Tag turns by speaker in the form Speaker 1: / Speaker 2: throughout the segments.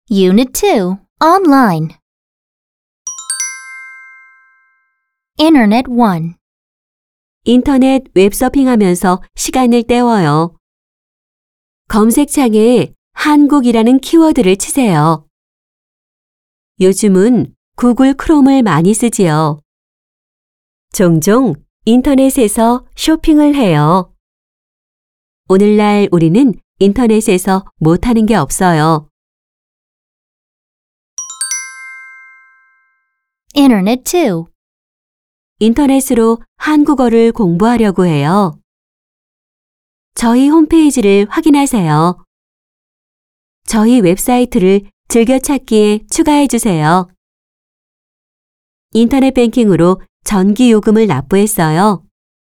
Speaker 1: Unit 2. Online. Internet 1.
Speaker 2: 인터넷 웹서핑하면서 시간을 때워요. 검색창에 한국이라는 키워드를 치세요. 요즘은 구글 크롬을 많이 쓰지요. 종종 인터넷에서 쇼핑을 해요. 오늘날 우리는 인터넷에서 못하는 게 없어요.
Speaker 1: Internet 2.
Speaker 2: 인터넷으로 한국어를 공부하려고 해요. 저희 홈페이지를 확인하세요. 저희 웹사이트를 즐겨찾기에 추가해 주세요. 인터넷 뱅킹으로 전기 요금을 납부했어요.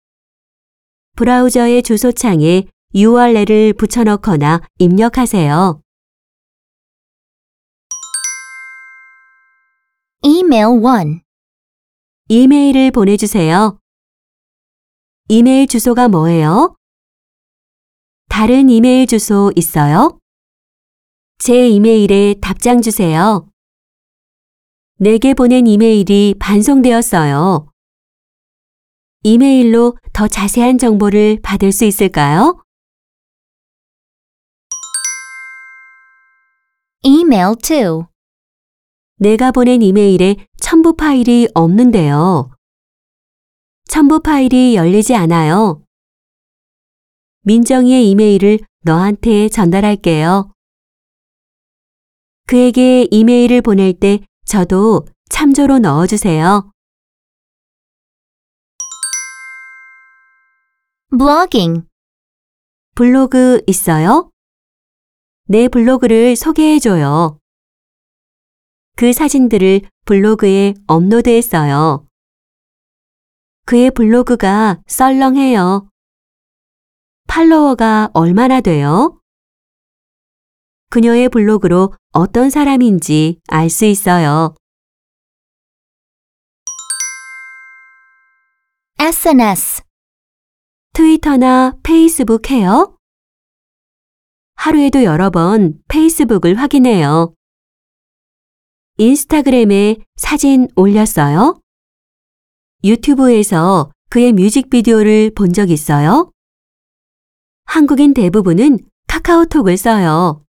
Speaker 2: 브라우저의 주소창에 URL을 붙여넣거나 입력하세요.
Speaker 1: Email 1.
Speaker 2: 이메일을 보내주세요. 이메일 주소가 뭐예요? 다른 이메일 주소 있어요? 제 이메일에 답장 주세요. 내게 보낸 이메일이 반송되었어요. 이메일로 더 자세한 정보를 받을 수 있을까요?
Speaker 1: Email 2.
Speaker 2: 내가 보낸 이메일에 첨부 파일이 없는데요. 첨부 파일이 열리지 않아요. 민정이의 이메일을 너한테 전달할게요. 그에게 이메일을 보낼 때 저도 참조로 넣어주세요.
Speaker 1: Blogging.
Speaker 2: 블로그 있어요? 내 블로그를 소개해줘요. 그 사진들을 블로그에 업로드했어요. 그의 블로그가 썰렁해요. 팔로워가 얼마나 돼요? 그녀의 블로그로 어떤 사람인지 알 수 있어요.
Speaker 1: SNS.
Speaker 2: 트위터나 페이스북 해요? 하루에도 여러 번 페이스북을 확인해요. 인스타그램에 사진 올렸어요? 유튜브에서 그의 뮤직비디오를 본 적 있어요? 한국인 대부분은 카카오톡을 써요.